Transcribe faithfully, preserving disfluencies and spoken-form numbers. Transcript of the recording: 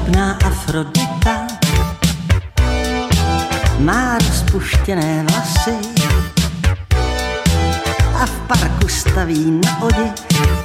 Drobná Afrodita má rozpuštěné vlasy a v parku staví na odi